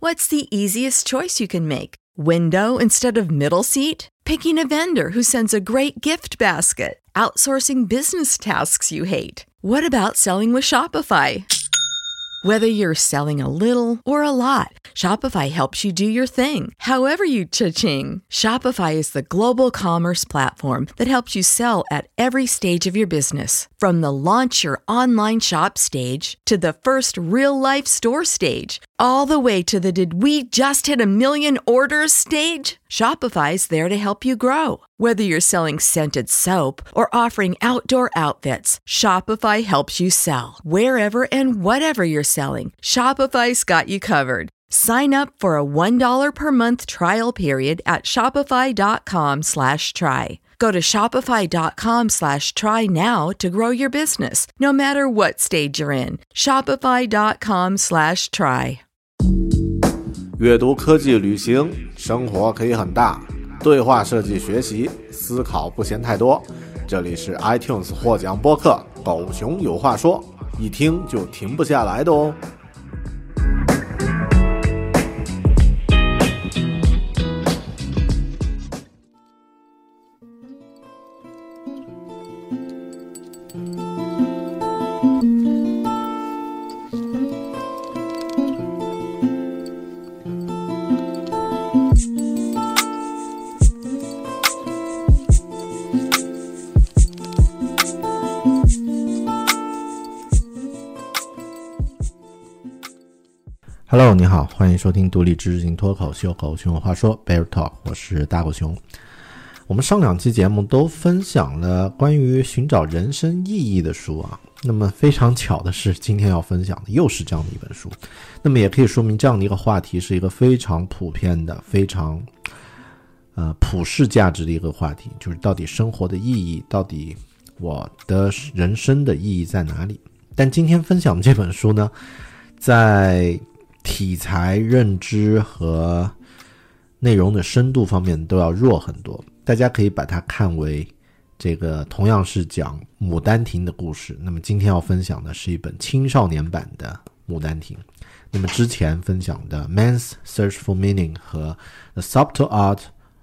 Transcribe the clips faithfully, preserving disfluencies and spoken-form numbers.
What's the easiest choice you can make? Window instead of middle seat? Picking a vendor who sends a great gift basket? Outsourcing business tasks you hate? What about selling with Shopify? Whether you're selling a little or a lot, Shopify helps you do your thing, however you cha-ching. Shopify is the global commerce platform that helps you sell at every stage of your business. From the launch your online shop stage to the first real-life store stage, all the way to the did we just hit a million orders stage? Shopify's there to help you grow. Whether you're selling scented soap or offering outdoor outfits, Shopify helps you sell. Wherever and whatever you're selling, Shopify's got you covered. Sign up for a one dollar per month trial period at shopify.com slash try. Go to shopify.com slash try now to grow your business, no matter what stage you're in. Shopify.com slash try. 阅读、科技、旅行，生活可以很大。对话设计学习，思考不嫌太多。这里是 iTunes 获奖播客《狗熊有话说》，一听就停不下来的哦。Hello， 你好，欢迎收听独立知识型脱口秀狗熊有话说 Bear Talk， 我是大狗熊。我们上两期节目都分享了关于寻找人生意义的书啊，那么非常巧的是，今天要分享的又是这样的一本书。那么也可以说明这样的一个话题是一个非常普遍的、非常呃普世价值的一个话题，就是到底生活的意义，到底我的人生的意义在哪里？但今天分享的这本书呢，在题材、认知和内容的深度方面都要弱很多，大家可以把它看为这个同样是讲牡丹亭的故事。那么今天要分享的是一本青少年版的牡丹亭。那么之前分享的 Man's Search for Meaning 和 The Subtle Art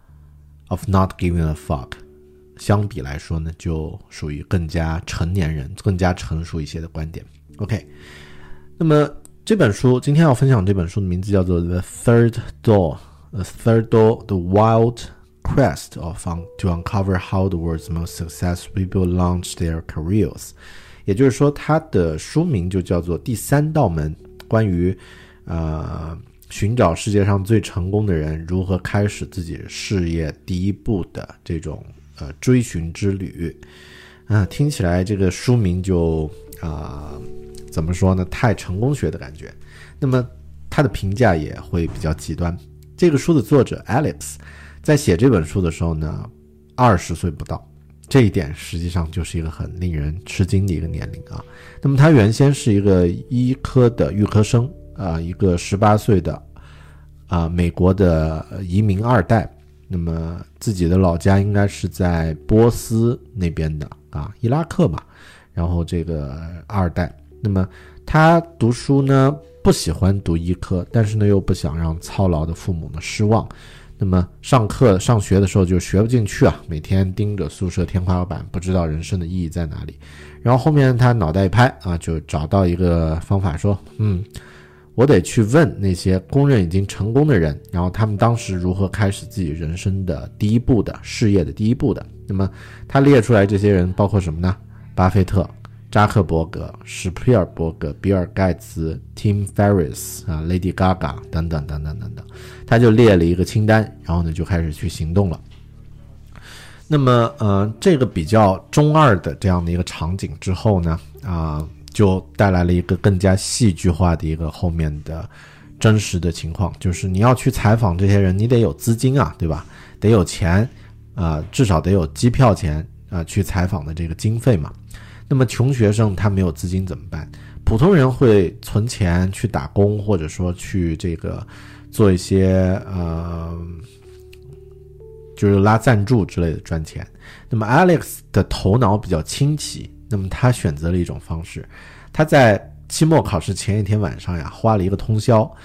of Not Giving a Fuck 相比来说呢，就属于更加成年人、更加成熟一些的观点。 OK， 那么这本书今天要分享这本书的名字叫做 The Third Door The Third Door The Wild Quest of un, to Uncover How the World's Most Successful People Launch Their Careers， 也就是说它的书名就叫做第三道门，关于呃寻找世界上最成功的人如何开始自己事业第一步的这种呃追寻之旅。啊、呃，听起来这个书名就啊、呃怎么说呢，太成功学的感觉。那么他的评价也会比较极端。这个书的作者 Alex 在写这本书的时候呢，二十岁不到，这一点实际上就是一个很令人吃惊的一个年龄啊。那么他原先是一个医科的预科生啊、呃，一个十八岁的啊、呃、美国的移民二代。那么自己的老家应该是在波斯那边的啊，伊拉克嘛。然后这个二代。那么他读书呢不喜欢读医科，但是呢又不想让操劳的父母呢失望。那么上课上学的时候就学不进去啊，每天盯着宿舍天花板，不知道人生的意义在哪里。然后后面他脑袋一拍啊，就找到一个方法说，嗯，我得去问那些公认已经成功的人，然后他们当时如何开始自己人生的第一步的事业的第一步的。那么他列出来这些人包括什么呢？巴菲特、扎克伯格、史皮尔伯格、比尔盖茨、Tim Ferriss 啊、Lady Gaga 等等等等等等，他就列了一个清单，然后呢就开始去行动了。那么呃，这个比较中二的这样的一个场景之后呢，啊、呃，就带来了一个更加戏剧化的一个后面的真实的情况，就是你要去采访这些人，你得有资金啊，对吧？得有钱啊、呃，至少得有机票钱啊、呃，去采访的这个经费嘛。那么穷学生他没有资金怎么办？普通人会存钱去打工，或者说去这个做一些呃，就是拉赞助之类的赚钱。那么 Alex 的头脑比较清奇，那么他选择了一种方式，他在期末考试前一天晚上呀，花了一个通宵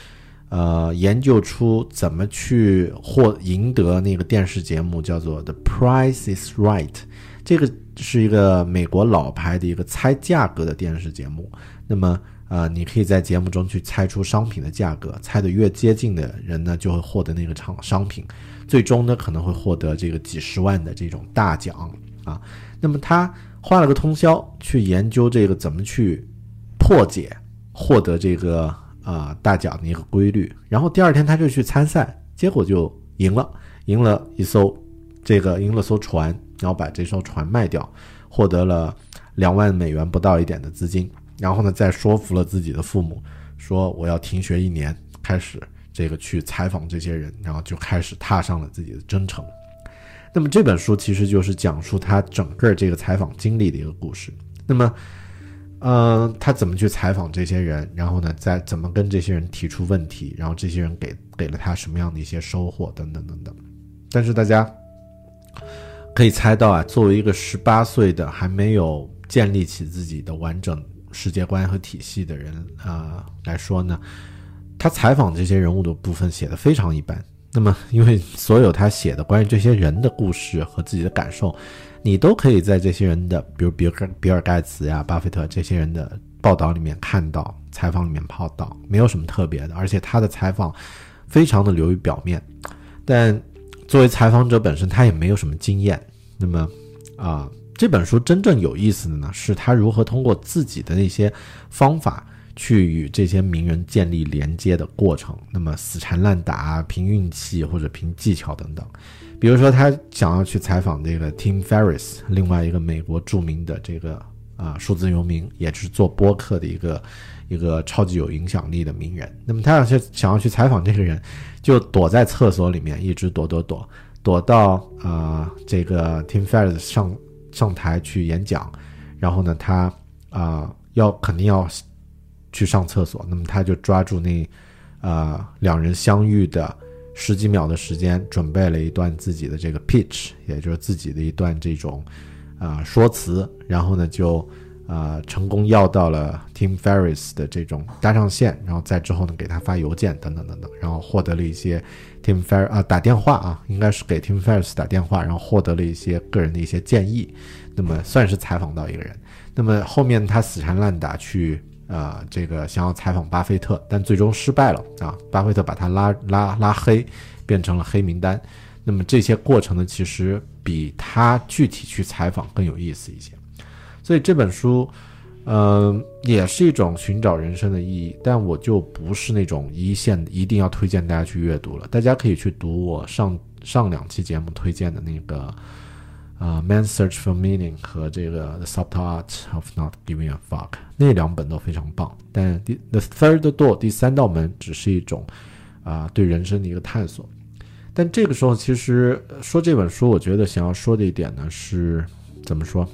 呃研究出怎么去获赢得那个电视节目叫做 The Price is Right， 这个是一个美国老牌的一个猜价格的电视节目。那么呃，你可以在节目中去猜出商品的价格，猜得越接近的人呢，就会获得那个商品，最终呢可能会获得这个几十万的这种大奖啊。那么他花了个通宵去研究这个怎么去破解获得这个啊、呃、大奖的一个规律，然后第二天他就去参赛，结果就赢了，赢了一艘这个赢了艘船，然后把这艘船卖掉，获得了两万美元不到一点的资金。然后呢，再说服了自己的父母，说我要停学一年，开始这个去采访这些人，然后就开始踏上了自己的征程。那么这本书其实就是讲述他整个这个采访经历的一个故事。那么，呃，他怎么去采访这些人，然后呢，再怎么跟这些人提出问题，然后这些人给给了他什么样的一些收获，等等等等。但是大家可以猜到啊，作为一个十八岁的还没有建立起自己的完整世界观和体系的人啊、呃、来说呢，他采访这些人物的部分写得非常一般。那么因为所有他写的关于这些人的故事和自己的感受，你都可以在这些人的比如比尔比尔盖茨呀、巴菲特这些人的报道里面看到，采访里面报道，没有什么特别的，而且他的采访非常的流于表面。但作为采访者本身，他也没有什么经验。那么啊、呃这本书真正有意思的呢，是他如何通过自己的那些方法去与这些名人建立连接的过程。那么死缠烂打，凭运气或者凭技巧等等。比如说他想要去采访这个 Tim Ferriss， 另外一个美国著名的这个啊、呃、数字游民，也是做播客的一个一个超级有影响力的名人。那么他要去想要去采访这个人，就躲在厕所里面一直躲躲躲躲到啊、呃、这个 Tim Ferriss 上上台去演讲，然后呢他啊、呃、要肯定要去上厕所，那么他就抓住那啊、呃、两人相遇的十几秒的时间，准备了一段自己的这个 pitch， 也就是自己的一段这种啊、呃、说辞，然后呢就啊、呃、成功要到了 Tim Ferriss 的这种搭上线，然后再之后呢给他发邮件等等等等，然后获得了一些 Tim Ferriss 啊打电话啊，应该是给 Tim Ferriss 打电话，然后获得了一些个人的一些建议，那么算是采访到一个人。那么后面他死缠烂打去呃这个想要采访巴菲特，但最终失败了啊，巴菲特把他拉拉拉黑，变成了黑名单。那么这些过程呢，其实比他具体去采访更有意思一些。所以这本书嗯、呃，也是一种寻找人生的意义，但我就不是那种一线一定要推荐大家去阅读了。大家可以去读我上上两期节目推荐的那个呃 Man's Search for Meaning 和这个 The Subtle Art of Not Giving a Fuck， 那两本都非常棒。但 The Third Door 第三道门只是一种啊、呃、对人生的一个探索。但这个时候其实说这本书，我觉得想要说的一点呢是怎么说？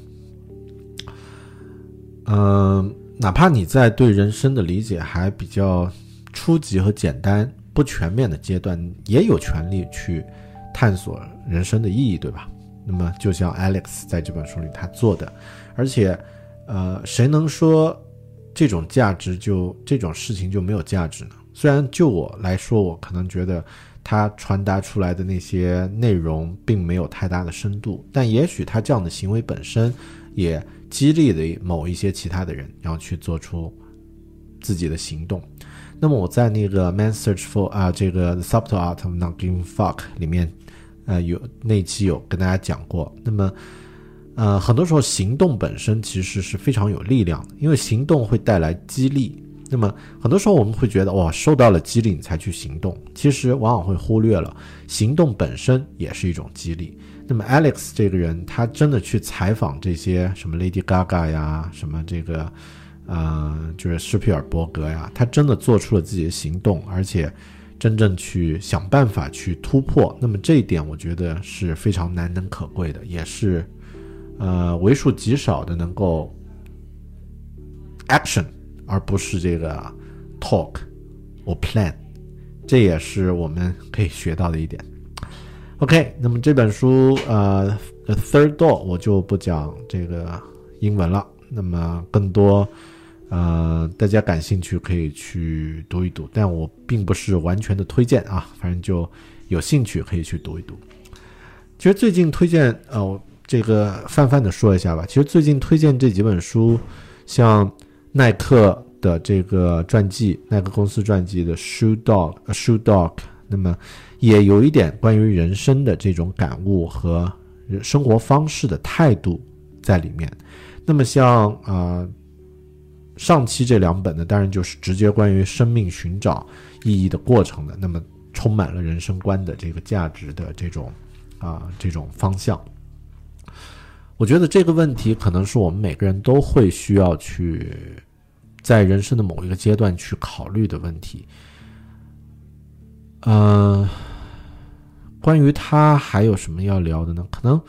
嗯、呃，哪怕你在对人生的理解还比较初级和简单、不全面的阶段，也有权利去探索人生的意义，对吧？那么就像 Alex 在这本书里他做的，而且，呃，谁能说这种价值就这种事情就没有价值呢？虽然就我来说，我可能觉得他传达出来的那些内容并没有太大的深度，但也许他这样的行为本身也激励了某一些其他的人，然后去做出自己的行动。那么我在那个 Man's Search for 啊、呃、这个 The Subtle Art of Not Giving a Fuck 里面，呃有那期有跟大家讲过。那么呃很多时候行动本身其实是非常有力量的，因为行动会带来激励。那么很多时候我们会觉得哇受到了激励你才去行动，其实往往会忽略了行动本身也是一种激励。那么 Alex 这个人他真的去采访这些什么 Lady Gaga 呀，什么这个呃就是施皮尔伯格呀，他真的做出了自己的行动，而且真正去想办法去突破。那么这一点我觉得是非常难能可贵的，也是呃为数极少的能够 action 而不是这个 talk or plan， 这也是我们可以学到的一点。OK， 那么这本书呃 The Third Door 我就不讲这个英文了，那么更多呃，大家感兴趣可以去读一读，但我并不是完全的推荐啊，反正就有兴趣可以去读一读。其实最近推荐呃，这个泛泛的说一下吧。其实最近推荐这几本书，像耐克的这个传记，耐克公司传记的 Shoe Dog Shoe Dog， 那么也有一点关于人生的这种感悟和生活方式的态度在里面。那么像啊、呃、上期这两本呢，当然就是直接关于生命寻找意义的过程的，那么充满了人生观的这个价值的这种啊、呃、这种方向。我觉得这个问题可能是我们每个人都会需要去在人生的某一个阶段去考虑的问题。呃，关于它还有什么要聊的呢？可能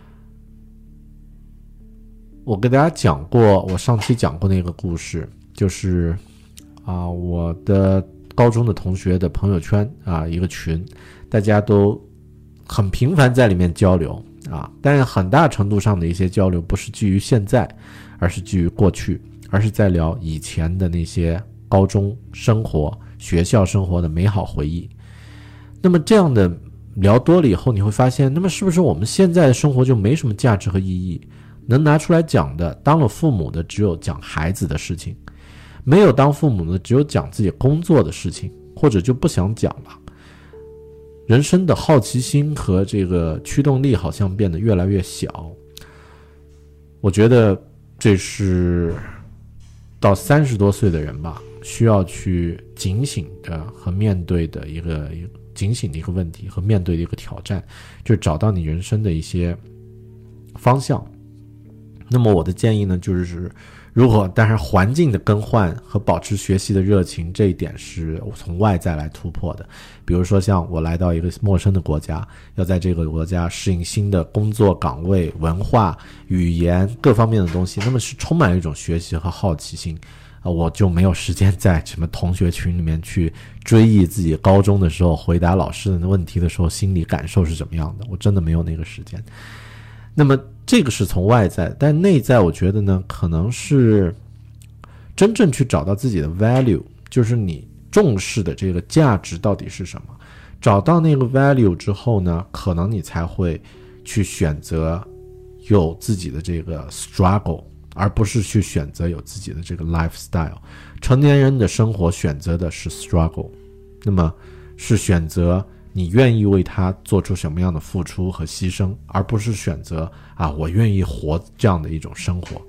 我给大家讲过，我上期讲过那个故事，就是啊、呃，我的高中的同学的朋友圈啊、呃，一个群，大家都很频繁在里面交流啊，但是很大程度上的一些交流不是基于现在，而是基于过去，而是在聊以前的那些高中生活、学校生活的美好回忆。那么这样的聊多了以后，你会发现，那么是不是我们现在的生活就没什么价值和意义？能拿出来讲的，当了父母的只有讲孩子的事情，没有当父母的只有讲自己工作的事情，或者就不想讲了。人生的好奇心和这个驱动力好像变得越来越小。我觉得这是到三十多岁的人吧，需要去警醒的和面对的一个一个警醒的一个问题和面对的一个挑战，就是找到你人生的一些方向。那么我的建议呢，就是如果当然环境的更换和保持学习的热情，这一点是从外在来突破的。比如说像我来到一个陌生的国家，要在这个国家适应新的工作岗位、文化、语言各方面的东西，那么是充满了一种学习和好奇心。呃，我就没有时间在什么同学群里面去追忆自己高中的时候回答老师的问题的时候心理感受是怎么样的，我真的没有那个时间。那么这个是从外在，但内在我觉得呢，可能是真正去找到自己的 value， 就是你重视的这个价值到底是什么。找到那个 value 之后呢，可能你才会去选择有自己的这个 struggle， 而不是去选择有自己的这个 lifestyle。 成年人的生活选择的是 struggle， 那么是选择你愿意为他做出什么样的付出和牺牲，而不是选择啊我愿意活这样的一种生活。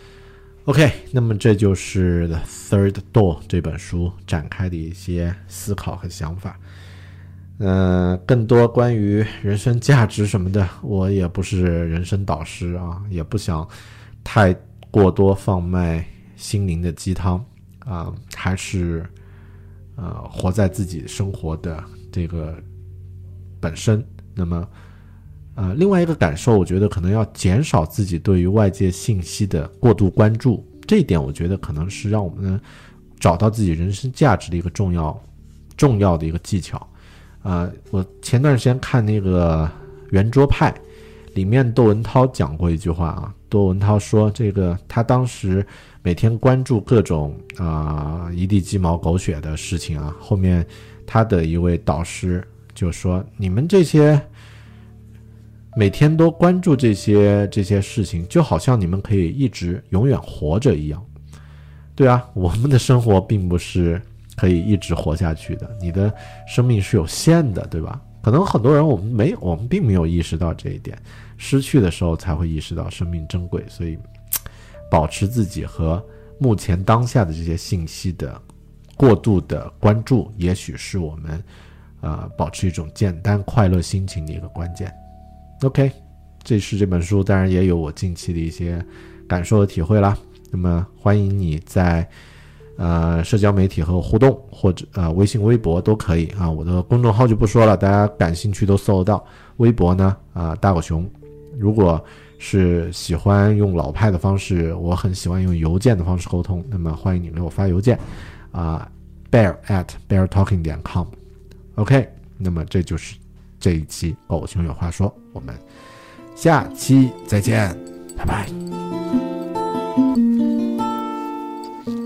OK， 那么这就是 The Third Door 这本书展开的一些思考和想法。呃，更多关于人生价值什么的，我也不是人生导师啊，也不想太过多放卖心灵的鸡汤啊，还是呃活在自己生活的这个本身。那么呃，另外一个感受，我觉得可能要减少自己对于外界信息的过度关注，这一点我觉得可能是让我们找到自己人生价值的一个重要重要的一个技巧。呃，我前段时间看那个圆桌派里面窦文涛讲过一句话啊，窦文涛说这个他当时每天关注各种啊、呃、一地鸡毛狗血的事情啊，后面他的一位导师就说，你们这些每天都关注这些这些事情，就好像你们可以一直永远活着一样。对啊，我们的生活并不是可以一直活下去的，你的生命是有限的，对吧？可能很多人我们没有我们并没有意识到这一点，失去的时候才会意识到生命珍贵。所以保持自己和目前当下的这些信息的过度的关注，也许是我们呃保持一种简单快乐心情的一个关键。 OK， 这是这本书当然也有我近期的一些感受和体会啦。那么欢迎你在呃社交媒体和互动，或者呃微信微博都可以啊，我的公众号就不说了，大家感兴趣都搜得到。微博呢啊、呃、大狗熊，如果是喜欢用老派的方式，我很喜欢用邮件的方式沟通，那么欢迎你给我发邮件啊、呃、bear at bear talking 点 com。 OK， 那么这就是这一期狗熊有话说，我们下期再见，拜拜。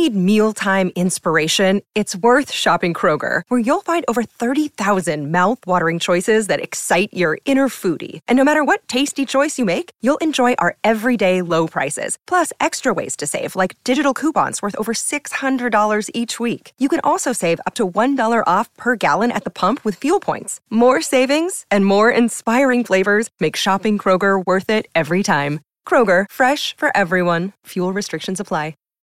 need mealtime inspiration, it's worth shopping Kroger, where you'll find over thirty thousand mouth-watering choices that excite your inner foodie. And no matter what tasty choice you make, you'll enjoy our everyday low prices, plus extra ways to save, like digital coupons worth over six hundred dollars each week. You can also save up to one dollar off per gallon at the pump with fuel points. More savings and more inspiring flavors make shopping Kroger worth it every time. Kroger, fresh for everyone. Fuel restrictions apply.